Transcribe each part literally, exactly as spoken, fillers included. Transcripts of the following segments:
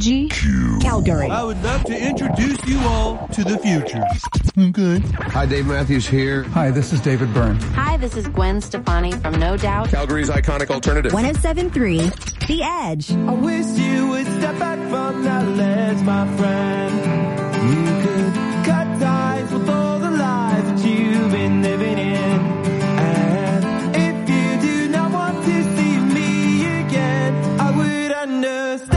G. Q. Calgary. I would love to introduce you all to the future. Okay. Hi, Dave Matthews here. Hi, this is David Byrne. Hi, this is Gwen Stefani from No Doubt. Calgary's iconic alternative. one oh seven point three, The Edge. I wish you would step back from that ledge, my friend. You could cut ties with all the lies that you've been living in. And if you do not want to see me again, I would understand.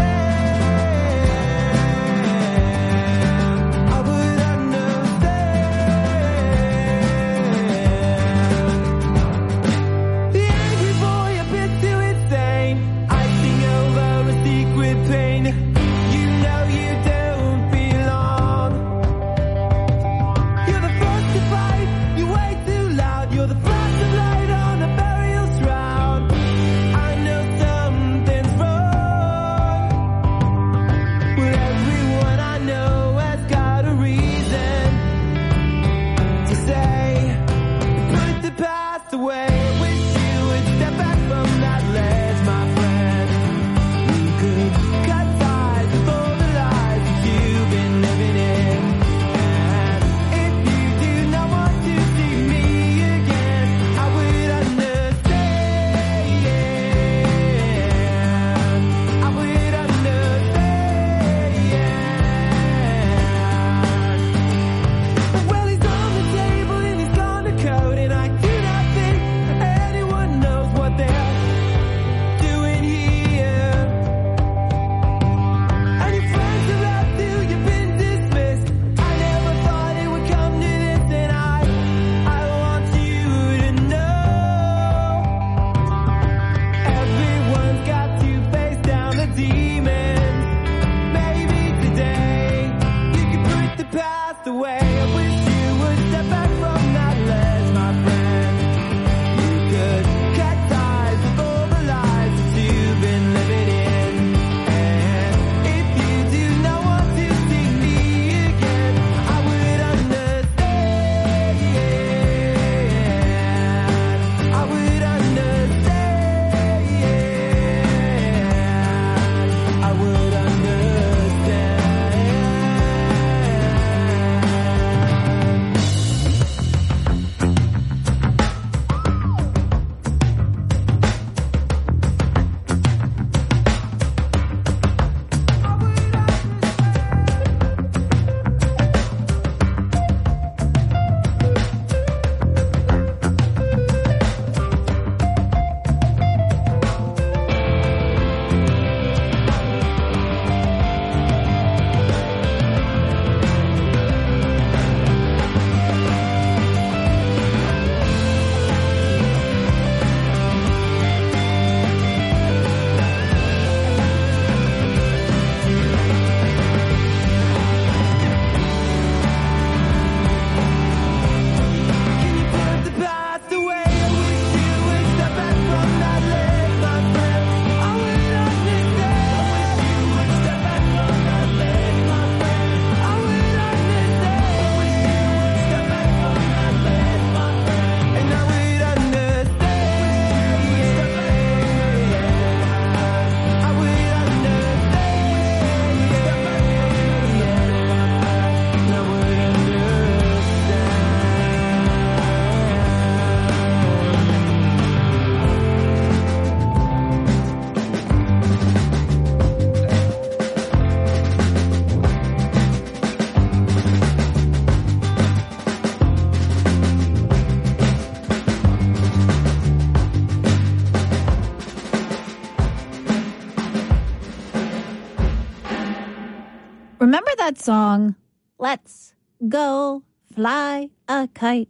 Remember that song, Let's Go Fly a Kite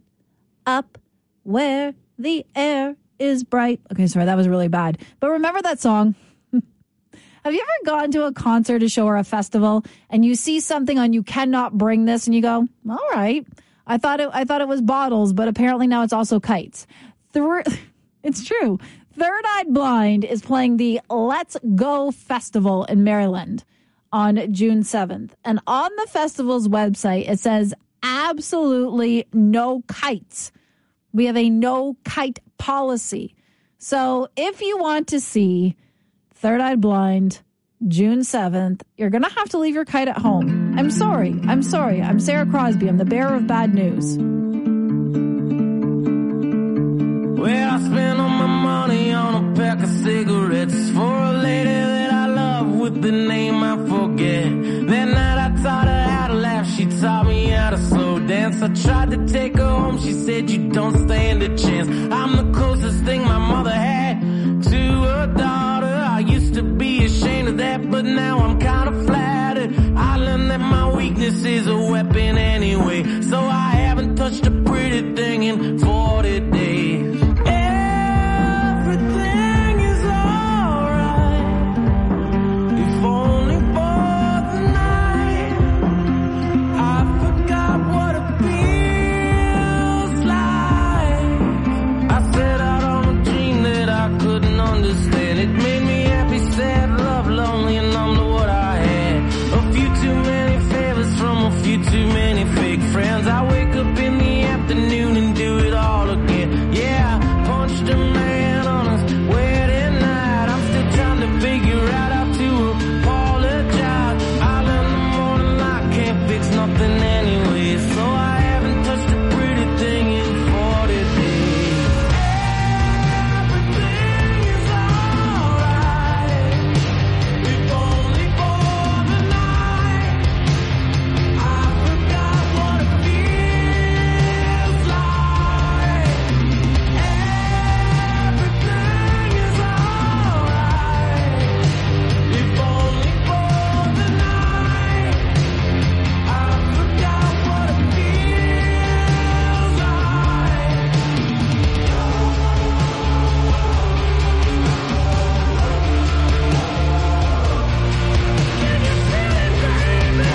Up Where the Air is Bright? Okay, sorry, that was really bad. But remember that song? Have you ever gone to a concert, a show, or a festival, and you see something on You Cannot Bring This, and you go, all right, I thought it, I thought it was bottles, but apparently now it's also kites. Thr- it's true. Third Eyed Blind is playing the Let's Go Festival in Maryland on June seventh. And on the festival's website, it says absolutely no kites. We have a no kite policy. So if you want to see Third Eyed Blind June seventh. You're going to have to leave your kite at home. I'm sorry. I'm sorry. I'm Sarah Crosby. I'm the bearer of bad news. Well, I spent all my money on a pack of cigarettes for a lady that I love with the name I forget. That night I taught her how to laugh. She taught me how to slow dance. I tried to take her home. She said you don't stand a chance. I'm the closest thing my mother had to her daughter. I used to be ashamed of that, but now I'm kind of flattered. I learned that my weakness is a weapon anyway, so I haven't touched a pretty thing in forty days. Everything is alright, if only for the night. I forgot what it feels like. I set out on a dream that I couldn't understand. It made me happy, sad, love, lonely, and numb to what I had. A few too many favors from a few too many fake friends. I wake up in the afternoon and do it all again. Yeah, I punched a man on his wedding night. I'm still trying to figure out how to apologize. I learned the morning I can't fix nothing anyway, so I haven't touched a pretty thing in forty days. Everything is alright, if only for the night. I forgot what it feels like. Everything is alright, if only for the night. I forgot what it feels like. Can you feel it, baby?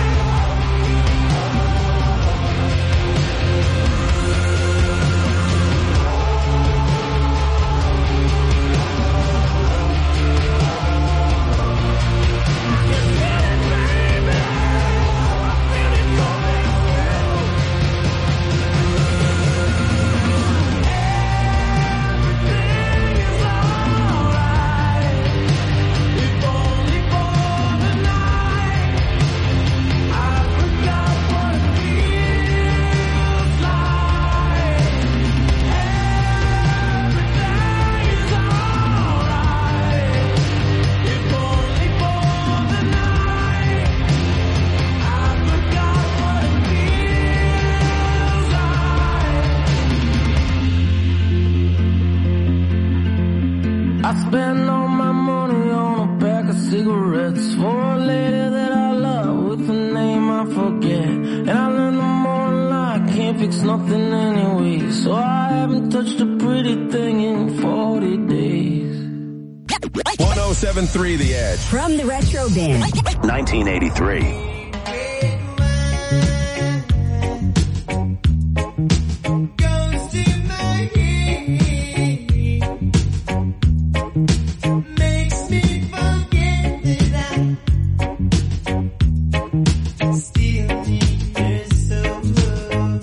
I spent all my money on a pack of cigarettes for a lady that I love with a name I forget. And I learned the morning I can't fix nothing anyway, so I haven't touched a pretty thing in forty days. one oh seven point three The Edge. From the Retro Bin. nineteen eighty-three. Makes me forget that I still need her so much.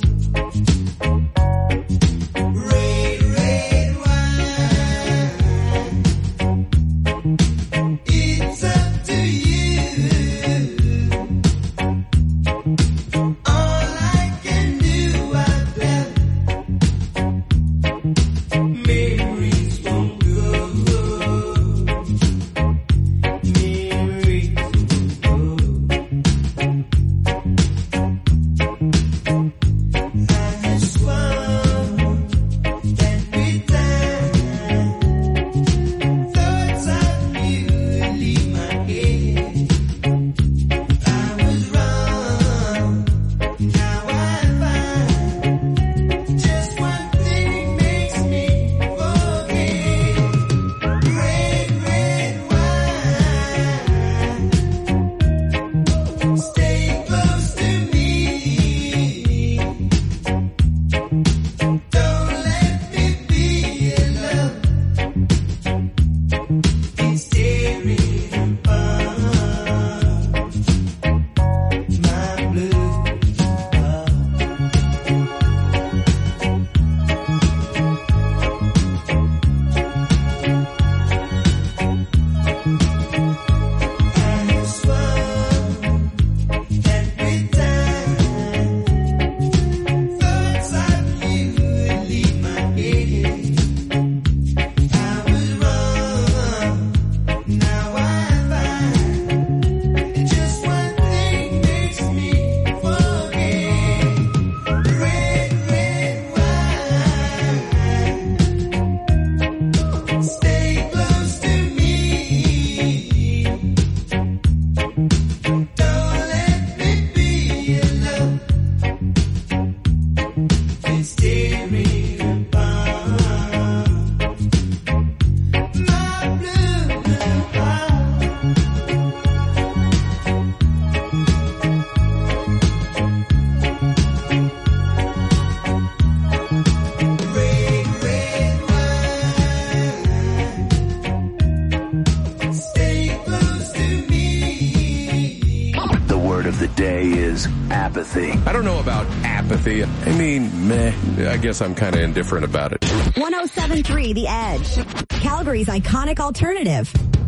Red, red wine. It's up to you. All I can do, I bet. is apathy. I don't know about apathy. I mean, meh. I guess I'm kind of indifferent about it. one oh seven point three The Edge. Calgary's iconic alternative.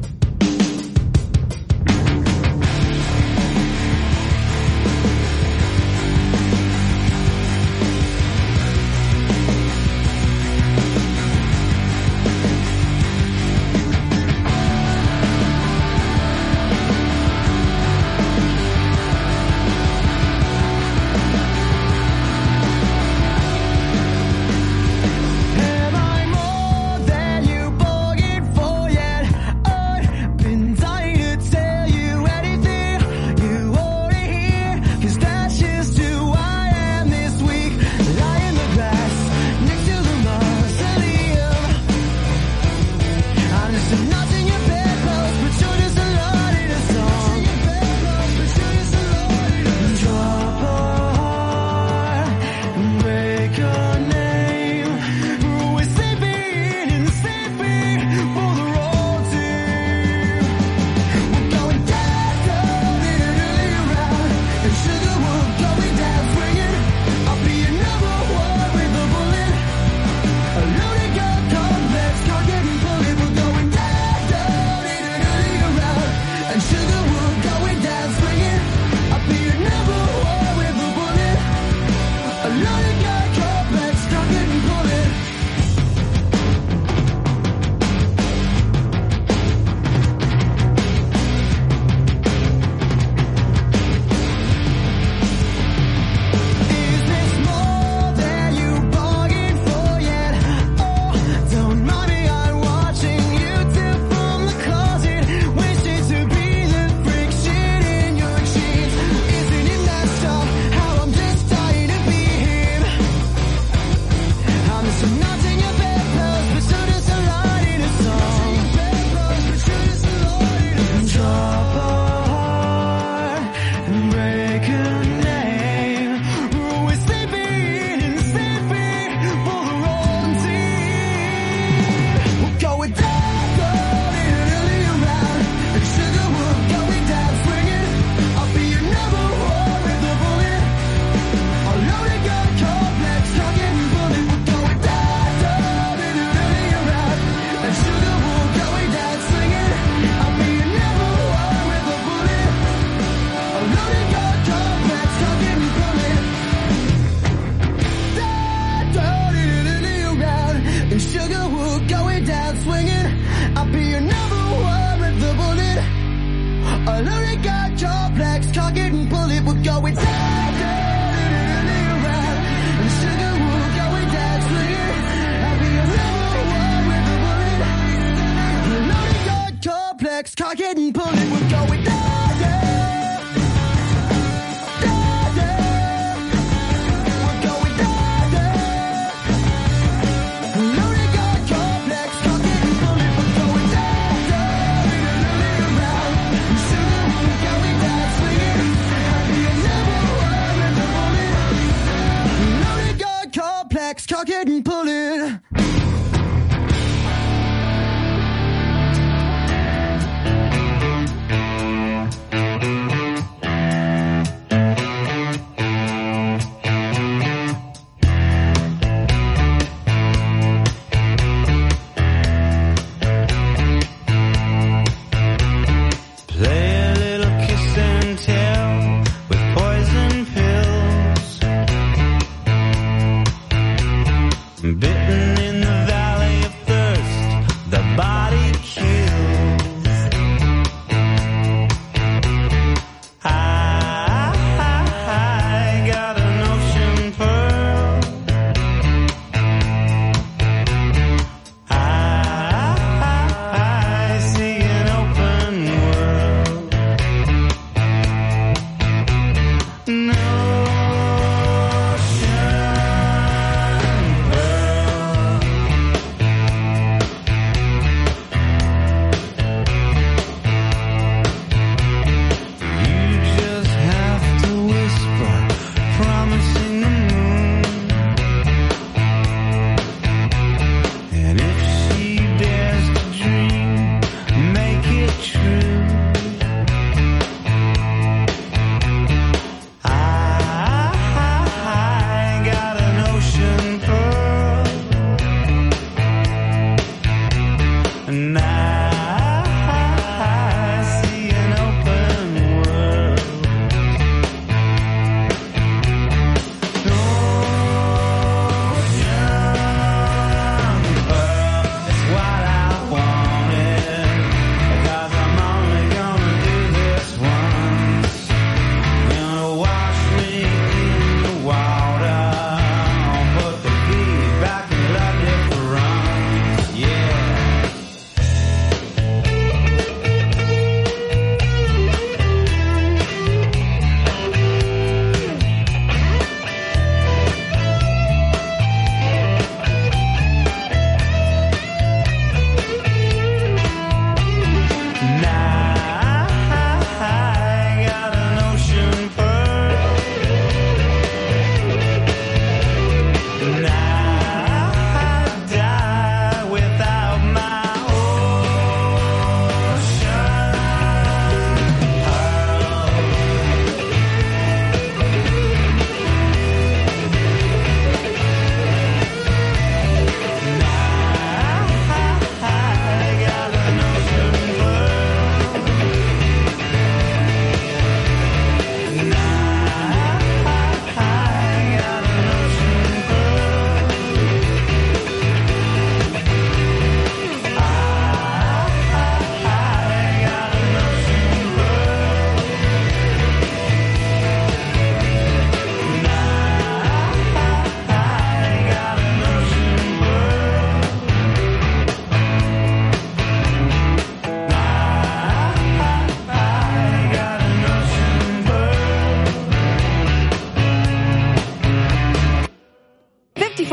Am I more than you bargained for yet? I've been dying to tell you anything you wanna hear, 'cause that's just who I am this week. Lie in the grass next to the mausoleum. I'm just a notch in your bedpost, but you're just a lot in a song. Drop a heart and break your name. We're sleeping and sleeping for the wrong team. We're going down, down in an early round, and sugar will going down swinging. I'll be your number one with a bullet. A loaded gun complex, can't get and pull it. We're going down, down in an early round, and sugar will going down swinging. I'll be your number one with a bullet. A loaded gun complex, can't get and pull it. Is this more than you bargained for yet? Oh, don't mind me, I'm watching you tip from the closet. Wishing to be the friction in your jeans. Isn't it messed up how I'm just dying to be him? I'm just a notch in your bedpost, but you're just a light in a song. Drop a heart and break a name. We're sleeping and sleeping for the wrong team. We're going down, down in an early round, and sugar will going down swinging. I'll be your number one with a bullet. A loaded gun complex, target and bullet. We're going down, down in an early round, and sugar will going down swinging. I'll be your number one with a bullet. A loaded gun complex, target and bullet. Down, down in an early round, and sugar will going down swinging. I'll be your number one with a bullet. A loaded gun complex, target and bullet. We're going down, down in an early round, and sugar will going down swinging. I'll be your number one with a bullet. A loaded gun complex, target and bullet. We're going down, down, down, down. We're going down, down. A loaded gun complex, target and bullet. We're going down, down in an early round, and sugar will going down swinging. I'll be your number one with a bullet. A loaded gun complex, target and bullet. Play a little kiss and tell with poison pills. Bitten in the valley.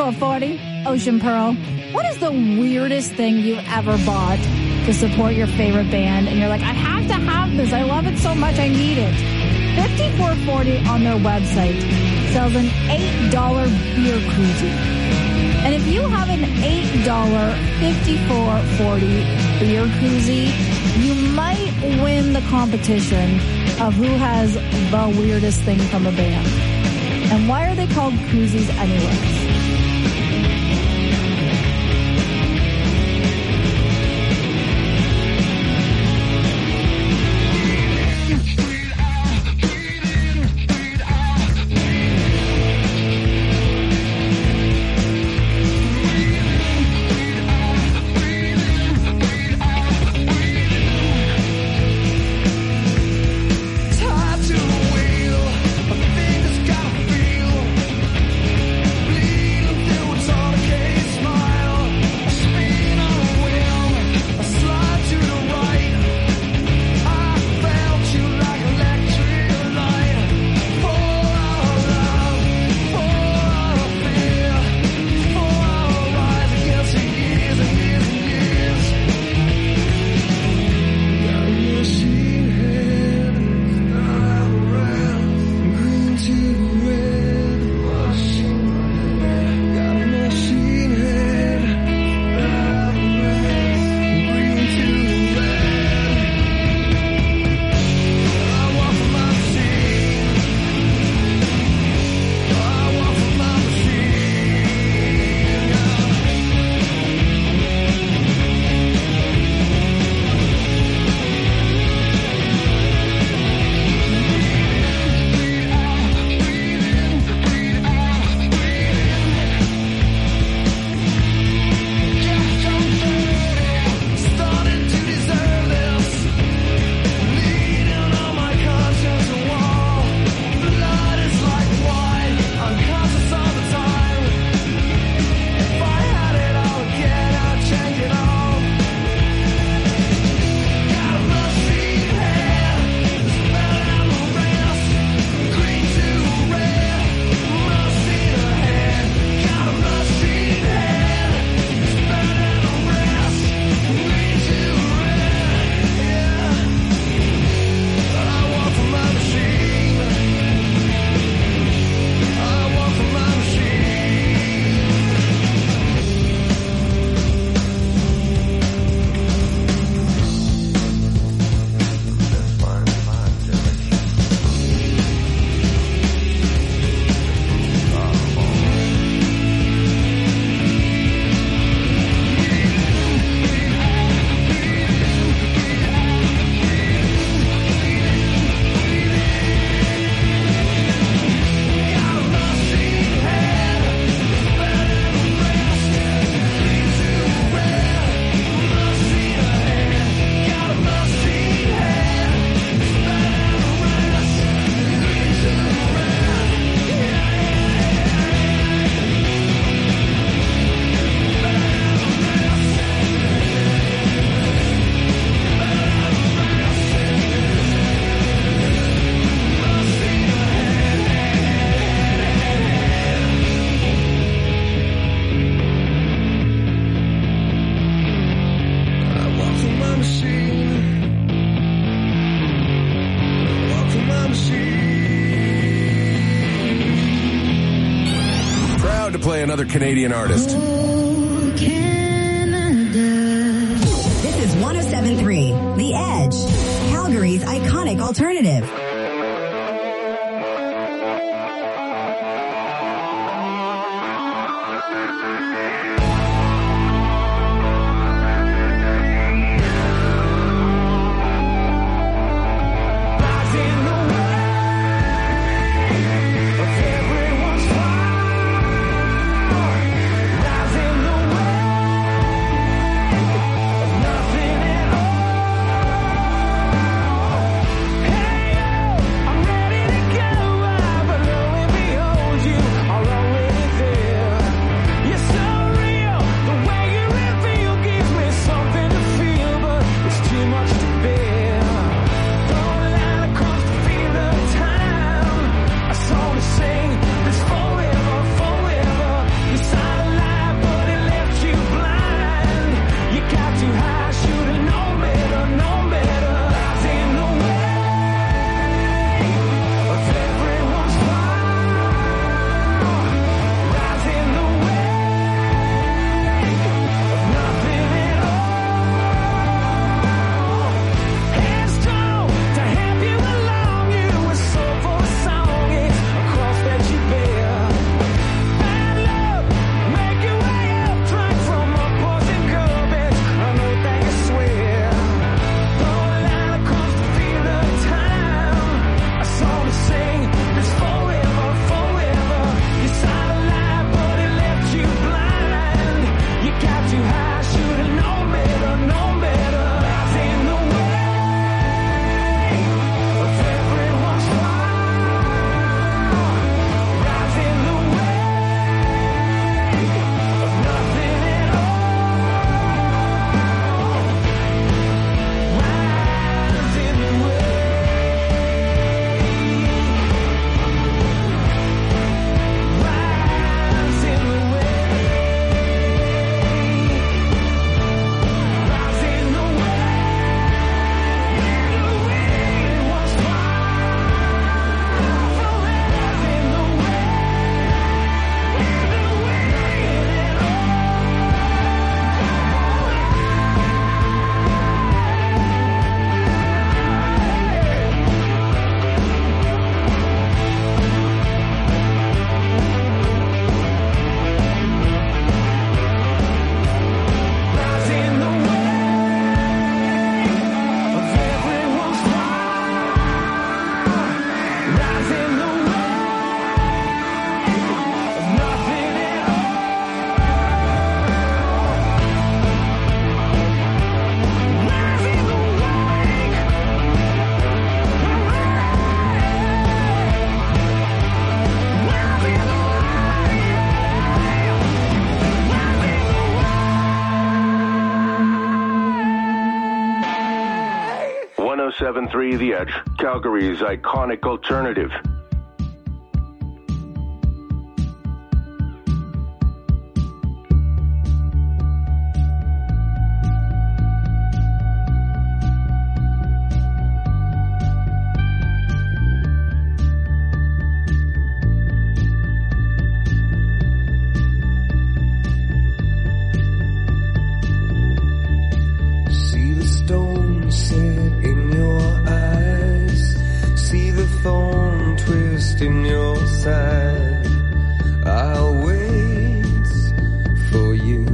fifty-four forty, Ocean Pearl. What is the weirdest thing you've ever bought to support your favorite band? And you're like, I have to have this. I love it so much. I need it. fifty-four forty on their website sells an eight dollar beer koozie. And if you have an eight dollar fifty-four forty beer koozie, you might win the competition of who has the weirdest thing from a band. And why are they called koozies anyways? Play another Canadian artist. Oh, Canada. This is one oh seven point three The Edge, Calgary's iconic alternative. You're so real. seven three The Edge, Calgary's iconic alternative. In your side, I'll wait for you.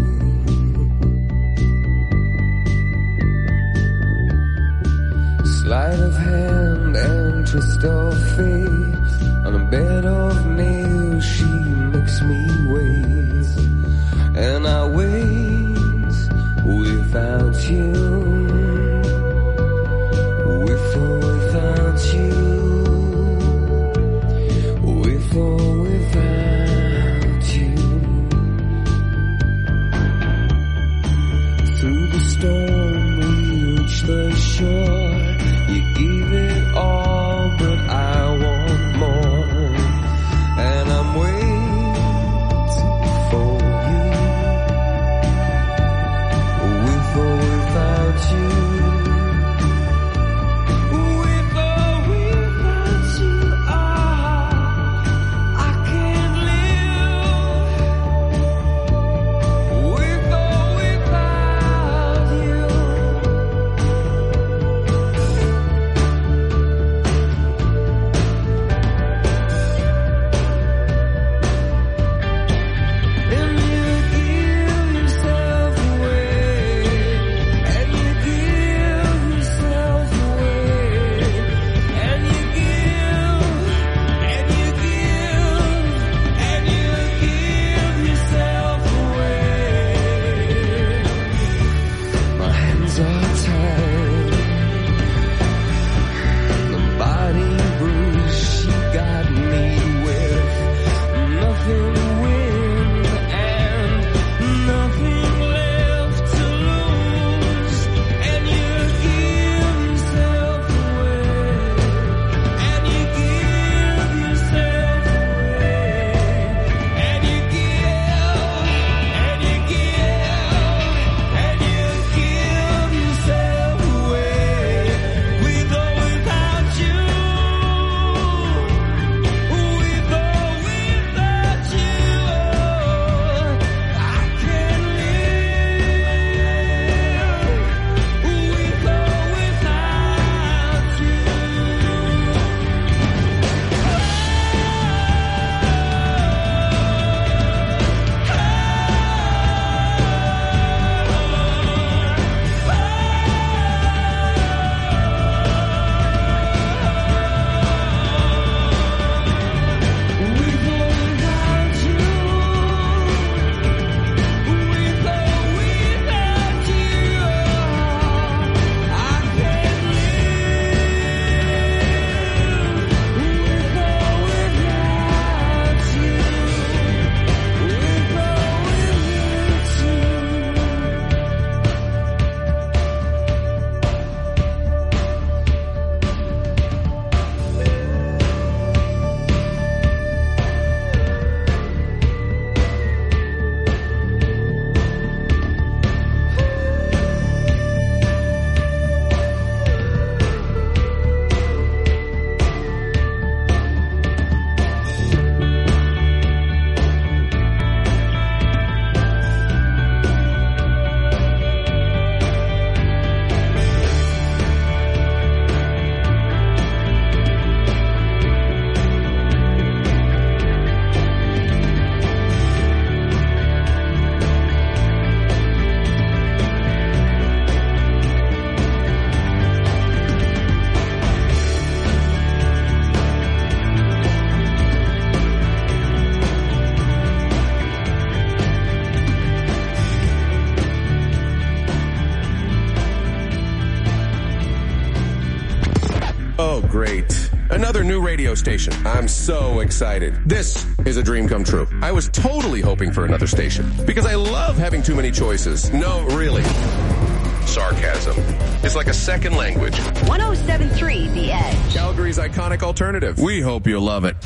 Sleight of hand and twist of fate, on a bed of nails she makes me wait, and I wait without you, with or without you. With or without you. Through the storm we reach the shore. You gave it all, but I want more. And I'm waiting for you. With or without you. With or without you. Oh, great. Another new radio station. I'm so excited. This is a dream come true. I was totally hoping for another station because I love having too many choices. No, really. sarcasm. It's like a second language. one oh seven point three The Edge. Calgary's iconic alternative. We hope you love it.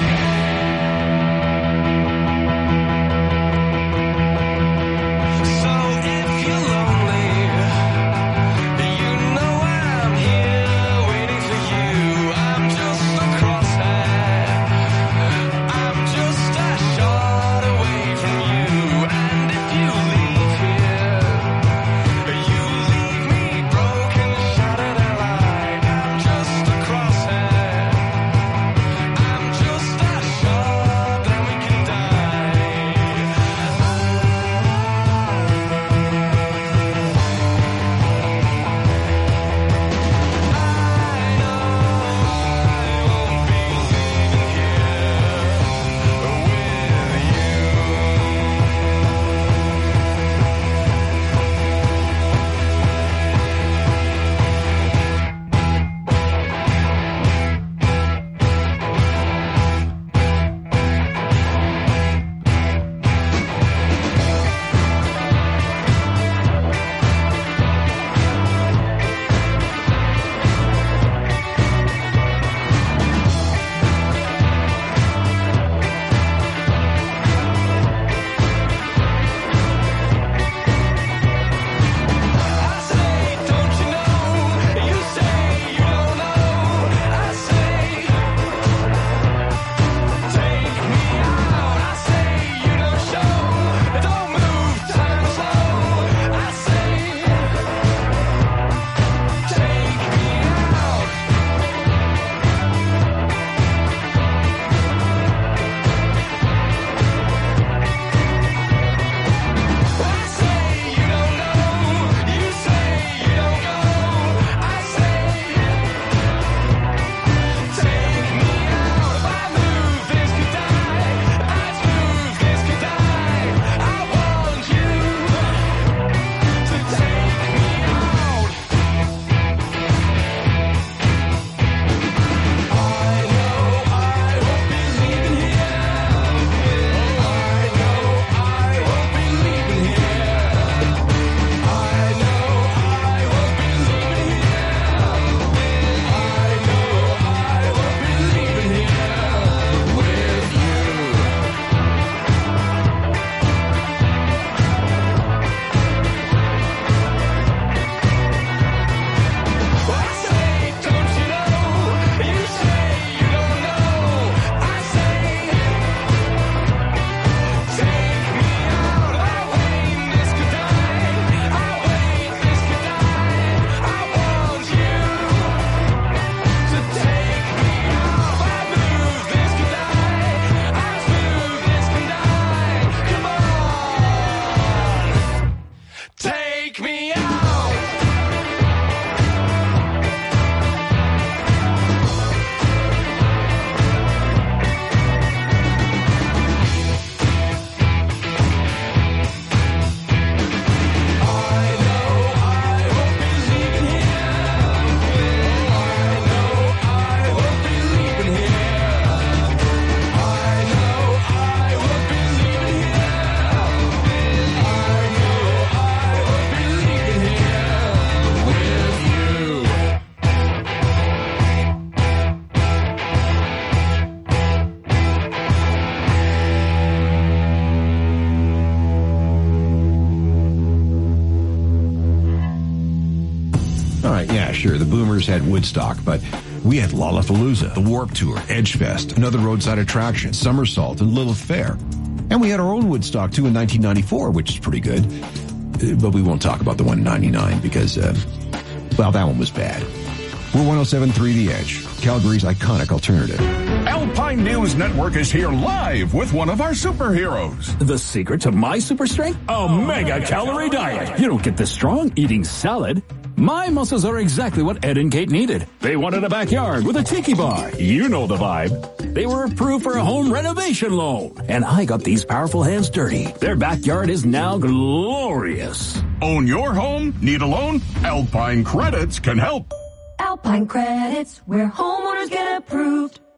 Sure, the Boomers had Woodstock, but we had Lollapalooza, the Warped Tour, Edgefest, another roadside attraction, Somersault, and Lilith Fair. And we had our own Woodstock, too, in nineteen ninety-four, which is pretty good. But we won't talk about the one in ninety-nine because, uh, well, that one was bad. We're one oh seven point three The Edge, Calgary's iconic alternative. Alpine News Network is here live with one of our superheroes. The secret to my super strength? A mega calorie diet. You don't get this strong eating salad. My muscles are exactly what Ed and Kate needed. They wanted a backyard with a tiki bar. You know the vibe. They were approved for a home renovation loan. And I got these powerful hands dirty. Their backyard is now glorious. Own your home? Need a loan? Alpine Credits can help. Alpine Credits, where homeowners get approved.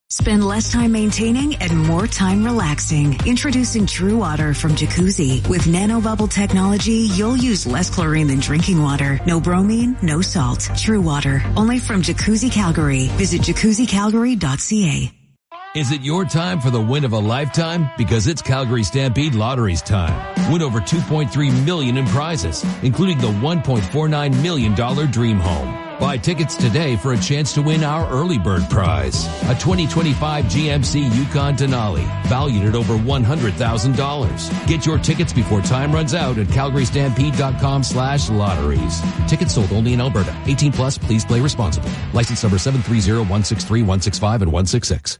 Spend less time maintaining and more time relaxing. Introducing True Water from Jacuzzi. With nanobubble technology, you'll use less chlorine than drinking water. No bromine, no salt. True Water. Only from Jacuzzi Calgary. Visit jacuzzi calgary dot c a. Is it your time for the win of a lifetime? Because it's Calgary Stampede Lottery's time. Win over two point three million dollars in prizes, including the one point four nine million dollars Dream Home. Buy tickets today for a chance to win our early bird prize, a twenty twenty-five G M C Yukon Denali, valued at over one hundred thousand dollars. Get your tickets before time runs out at calgary stampede dot com slash lotteries. Tickets sold only in Alberta. eighteen plus, please play responsibly. License number seven three zero one six three one six five and one six six.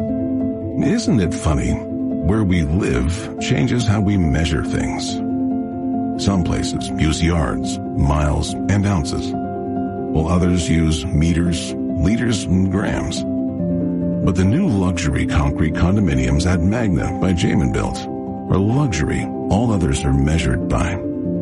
Isn't it funny? Where we live changes how we measure things. Some places use yards, miles, and ounces, while others use meters, liters, and grams. But the new luxury concrete condominiums at Magna by Jamin Built are luxury all others are measured by.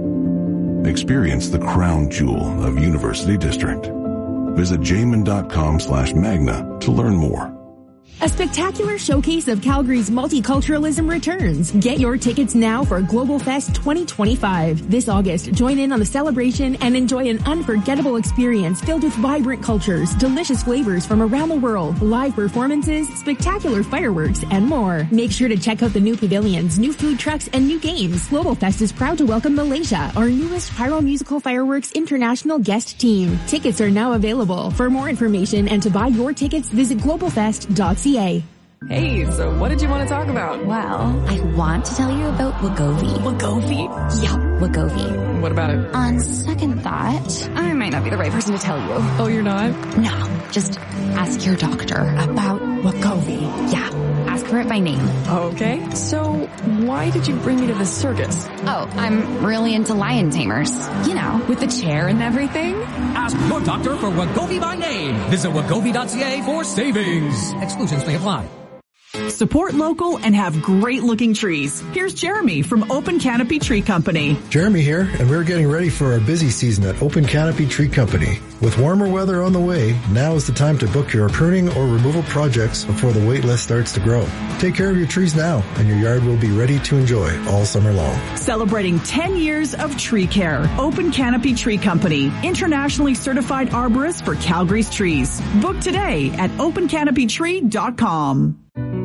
Experience the crown jewel of University District. Visit jamin.com slash magna to learn more. A spectacular showcase of Calgary's multiculturalism returns. Get your tickets now for Global Fest twenty twenty-five. This August, join in on the celebration and enjoy an unforgettable experience filled with vibrant cultures, delicious flavors from around the world, live performances, spectacular fireworks, and more. Make sure to check out the new pavilions, new food trucks, and new games. Global Fest is proud to welcome Malaysia, our newest Pyro Musical Fireworks International guest team. Tickets are now available. For more information and to buy your tickets, visit global fest dot c a. Hey, so what did you want to talk about? Well, I want to tell you about Wegovy. Wegovy? Yeah, Wegovy. What about it? On second thought, I might not be the right person to tell you. Oh, you're not? No, just ask your doctor about Wegovy. Yeah, ask her it by name. Okay, so why did you bring me to this circus? Oh, I'm really into lion tamers. You know, with the chair and everything. Ask your doctor for Wegovy by name. Visit wegovy dot c a for savings. Exclusions may apply. Support local and have great-looking trees. Here's Jeremy from Open Canopy Tree Company. Jeremy here, and we're getting ready for our busy season at Open Canopy Tree Company. With warmer weather on the way, now is the time to book your pruning or removal projects before the wait list starts to grow. Take care of your trees now, and your yard will be ready to enjoy all summer long. Celebrating ten years of tree care. Open Canopy Tree Company, internationally certified arborist for Calgary's trees. Book today at open canopy tree dot com.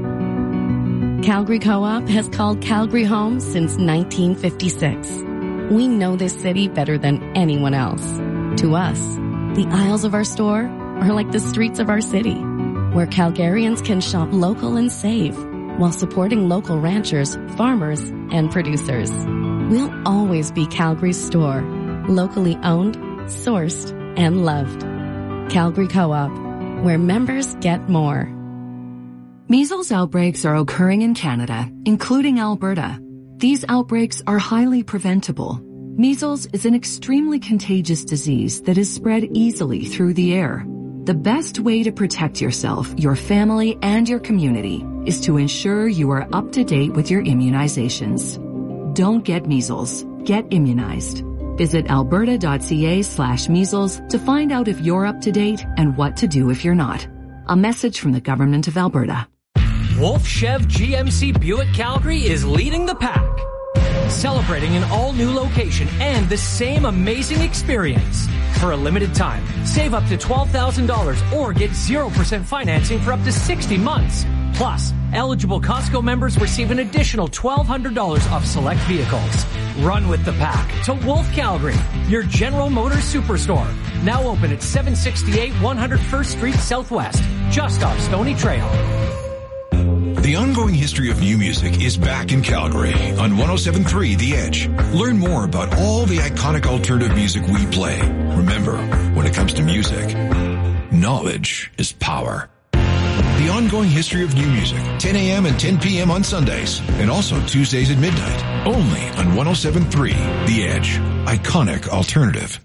Calgary Co-op has called Calgary home since nineteen fifty-six. We know this city better than anyone else. To us, the aisles of our store are like the streets of our city, where Calgarians can shop local and save while supporting local ranchers, farmers, and producers. We'll always be Calgary's store, locally owned, sourced, and loved. Calgary Co-op, where members get more. Measles outbreaks are occurring in Canada, including Alberta. These outbreaks are highly preventable. Measles is an extremely contagious disease that is spread easily through the air. The best way to protect yourself, your family, and your community is to ensure you are up to date with your immunizations. Don't get measles. Get immunized. Visit alberta dot c a slash measles to find out if you're up to date and what to do if you're not. A message from the Government of Alberta. Wolf Chev G M C Buick Calgary is leading the pack, celebrating an all-new location and the same amazing experience. For a limited time, save up to twelve thousand dollars or get zero percent financing for up to sixty months. Plus, eligible Costco members receive an additional twelve hundred dollars off select vehicles. Run with the pack to Wolf Calgary, your General Motors superstore. Now open at seven sixty-eight one hundred first Street Southwest, just off Stony Trail. The ongoing history of new music is back in Calgary on one oh seven point three The Edge. Learn more about all the iconic alternative music we play. Remember, when it comes to music, knowledge is power. The ongoing history of new music, ten a.m. and ten p.m. on Sundays, and also Tuesdays at midnight, only on one oh seven point three The Edge. Iconic alternative.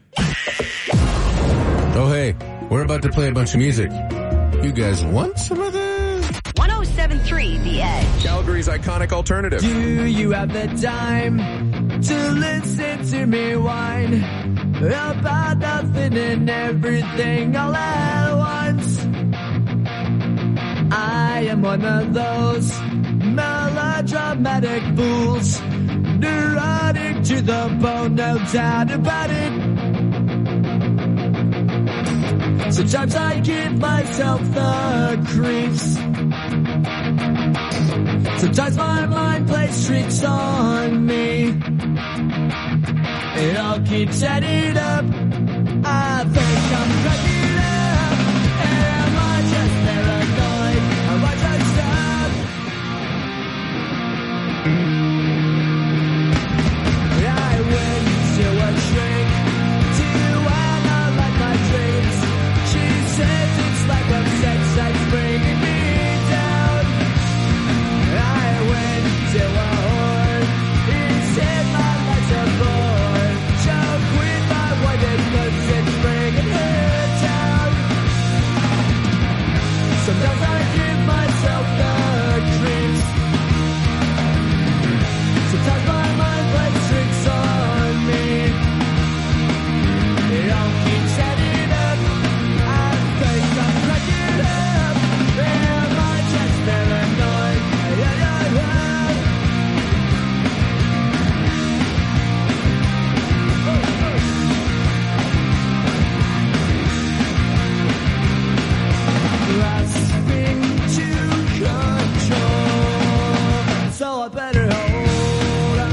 Oh, hey, we're about to play a bunch of music. You guys want some of this? one oh seven point three The Edge. Calgary's iconic alternative. Do you have the time to listen to me whine about nothing and everything all at once? I am one of those melodramatic fools, neurotic to the bone, no doubt about it. Sometimes I give myself the creeps. Sometimes my mind plays tricks on me. It all keeps adding up. I think I'm cracking up. Am I just paranoid? Am I just up? I went to a shrink to analyze my dreams. She says it's like when sex starts bringing me down. I went to a whore. He said my life's a bore. Choke with my wife and cause it's bringing her down. Sometimes I give myself the creeps. Sometimes my mind plays tricks on me. It all keeps adding up. I think I'm cracking up. Am I just paranoid? Yeah, yeah, yeah. Grasping to control, so I better hold on.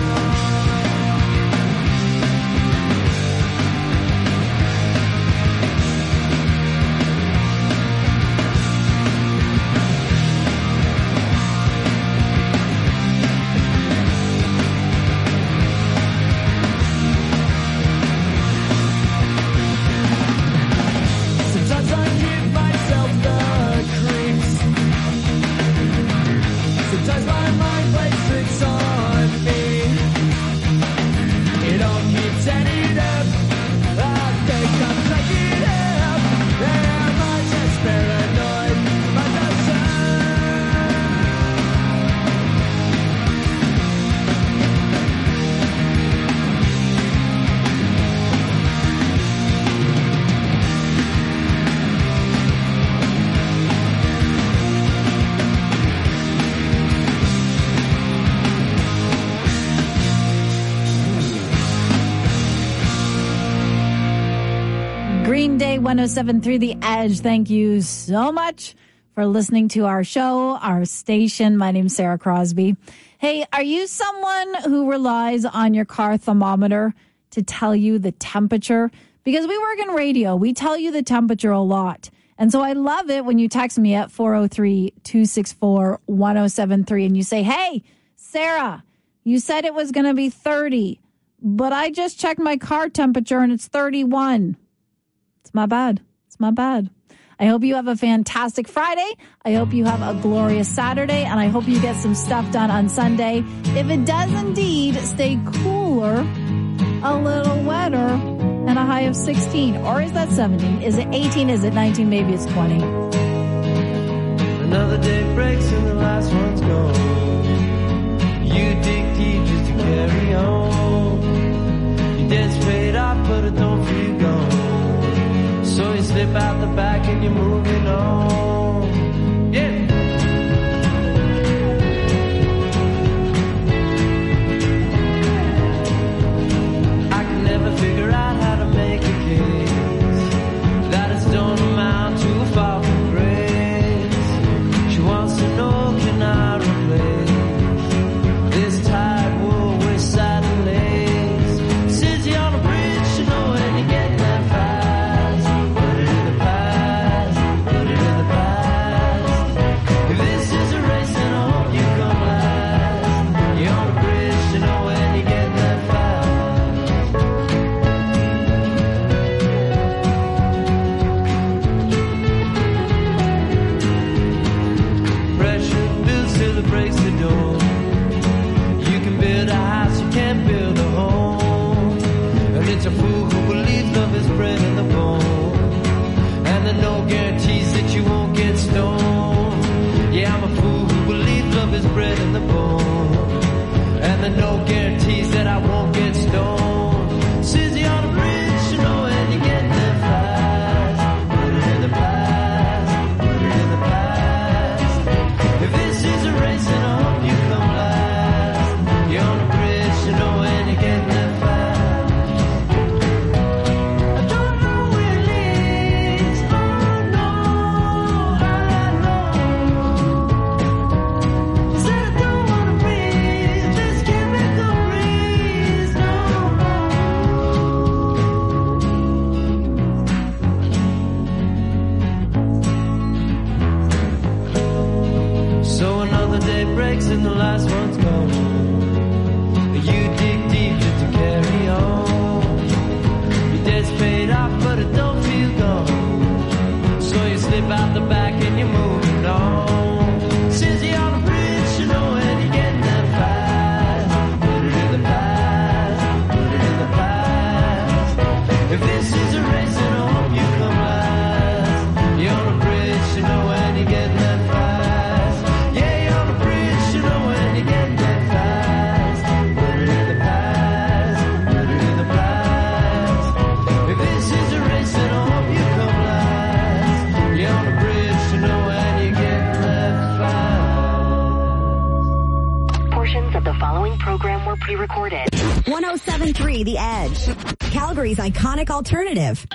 Sometimes I give myself the creeps. Sometimes my mind plays tricks on me. It all keeps adding up. I think I'm cracking up. Am I just paranoid? Am I just up? Green Day one oh seven point three The Edge. Thank you so much for listening to our show, our station. My name's Sarah Crosby. Hey, are you someone who relies on your car thermometer to tell you the temperature? Because we work in radio, we tell you the temperature a lot. And so I love it when you text me at four oh three, two six four, one oh seven three and you say, hey, Sarah, you said it was going to be thirty, but I just checked my car temperature and it's thirty-one. It's my bad. It's my bad. I hope you have a fantastic Friday. I hope you have a glorious Saturday, and I hope you get some stuff done on Sunday. If it does indeed stay cooler, a little wetter, and a high of sixteen. Or is that seventeen? Is it eighteen? Is it nineteen? Maybe it's twenty. Another day breaks and the last one's gone. You dig deep just to carry on. You dance straight up, but it don't feel gone. So you slip out the back and you're moving on. Yeah. I can never figure out how to make a case that it's don't amount to fall from grace. She wants to know, can I replace this tired wool with satin lace? Since you're on a bridge, you know when you're getting that fast. Put it in the past. oh seven point three The Edge, Calgary's iconic alternative.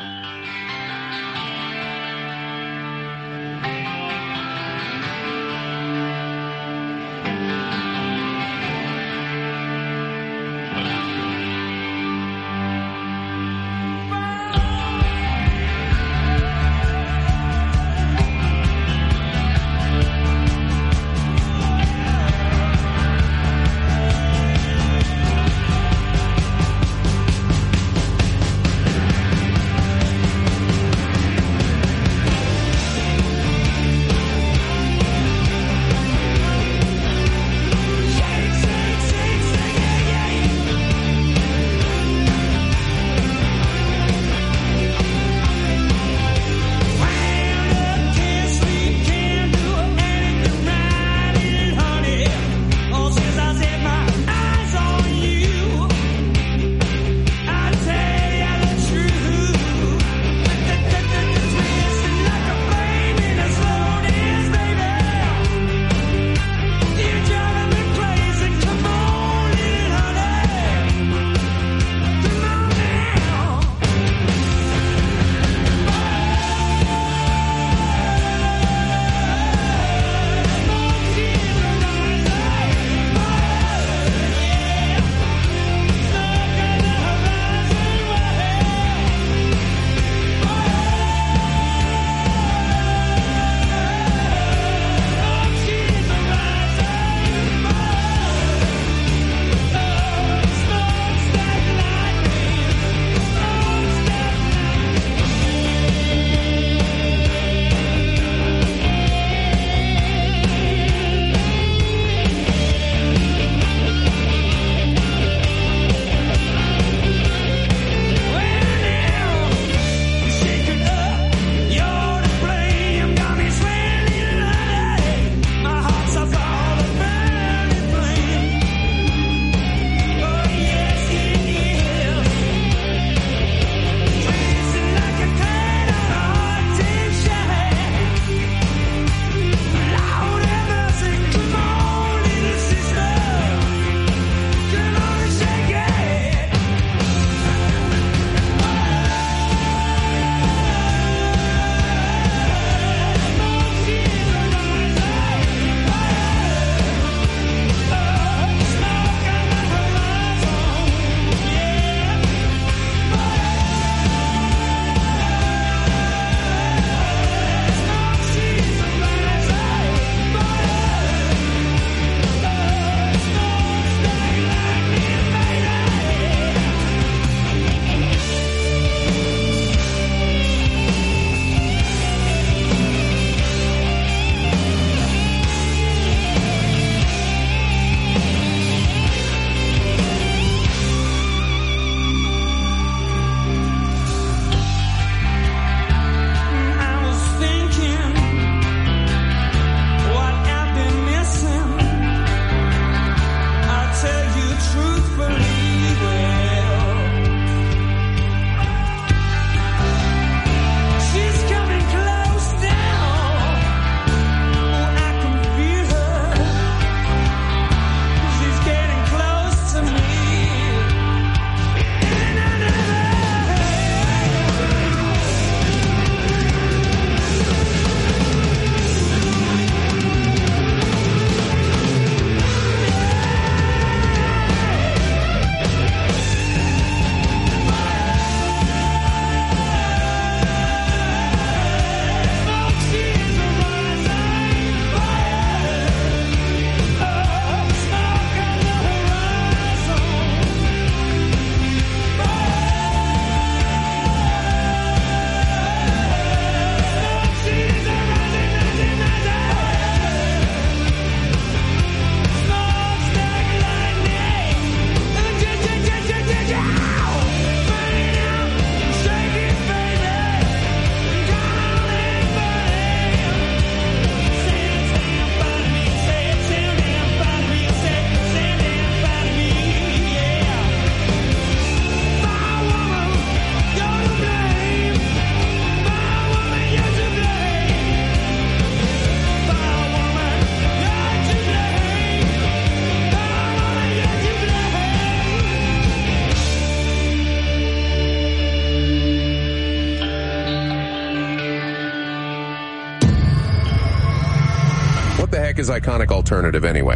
America's iconic alternative anyway?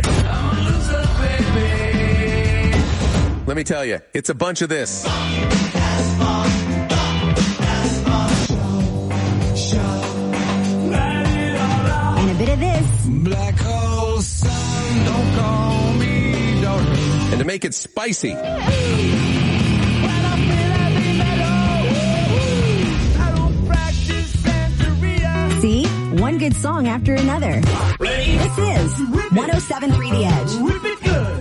Let me tell you, it's a bunch of this. And a bit of this. Black hole sun, don't call me darling. And to make it spicy, See? One good song after another. This is one oh seven point three The Edge. Rip it good.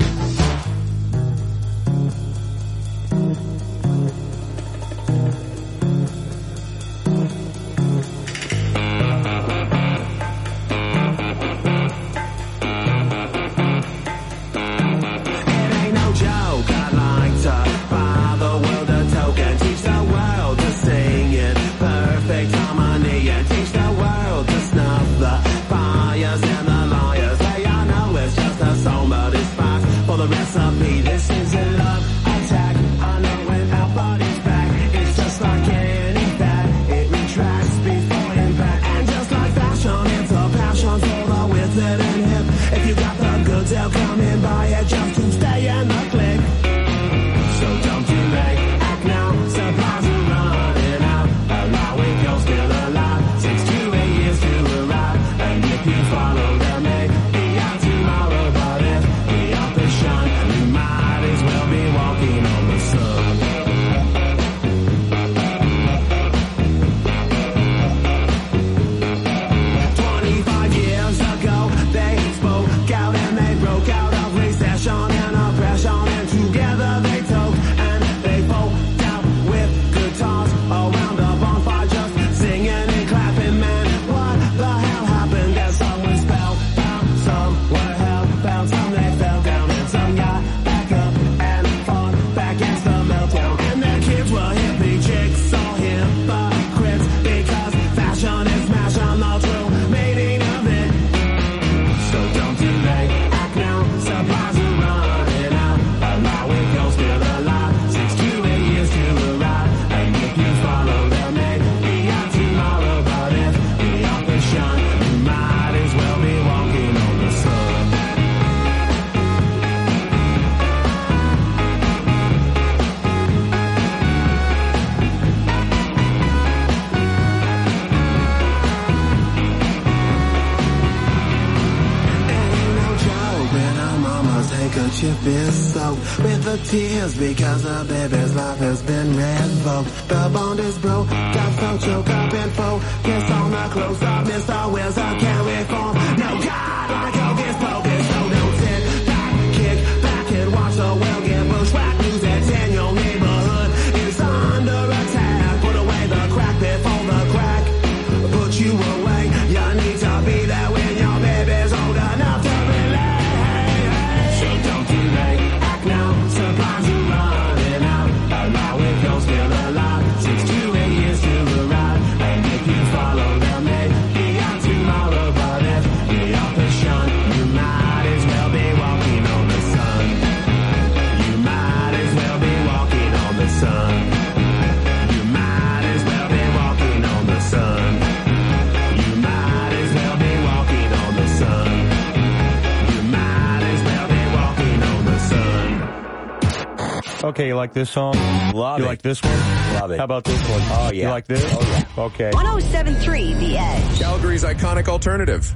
handkerchief is soaked with the tears because the baby's life has been revoked. The bond is broke, got so choked up and focused on the close up. Mister Wills, I can't reform. No God, like hocus pocus, so don't sit back, kick back and watch the world get bushwhacked. News that's in your neighborhood is under attack. Put away the crack before the crack put you away. You need to be there when your baby's old enough to relate. So don't delay, act now, supplies are running out. Allow it, you're still alive. Six to eight years to arrive. And if you follow them, maybe out tomorrow. But if the author's shun, you might as well be walking on the sun. You might as well be walking on the sun. You might as well be walking on the sun. You might as well be walking on the sun. You might as well be walking on the sun. Okay, you like this song? Love you it. like this one? Love it. How about this one? Oh, yeah. You like this? Oh, yeah. Okay. one oh seven point three The Edge. Calgary's iconic alternative.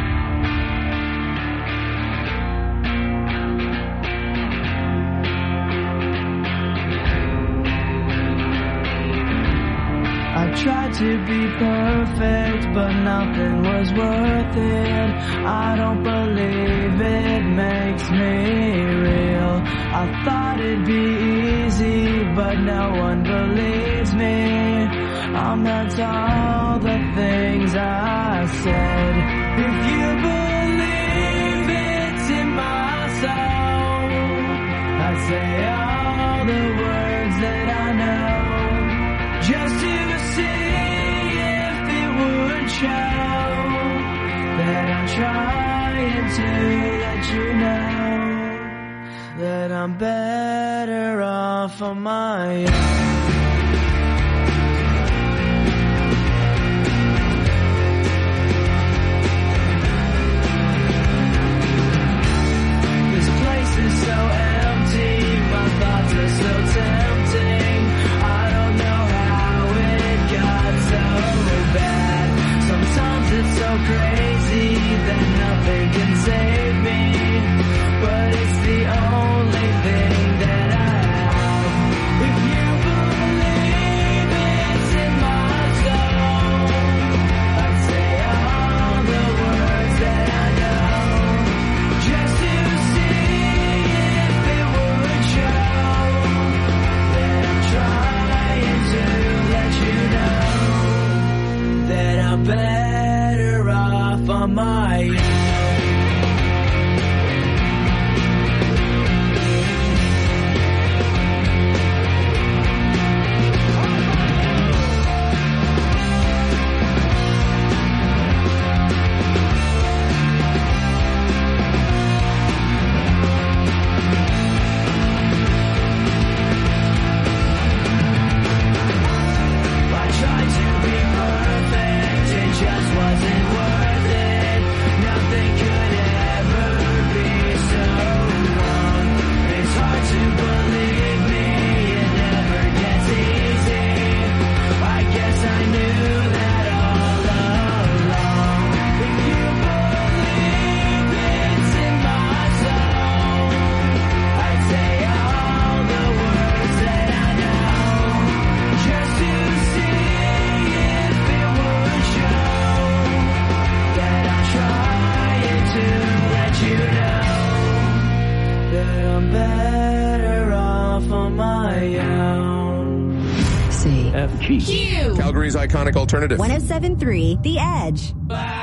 I tried to be perfect, but nothing was worth it. I don't believe it makes me real. I thought it'd be easy, but no one believes me. I'm not all the things I said. If you believe it's in my soul, I'd say all the words that I know, just to see if it would show that I'm trying to let you know that I'm better off on my own. F G. Q. Calgary's iconic alternative. one oh seven point three The Edge. Bye.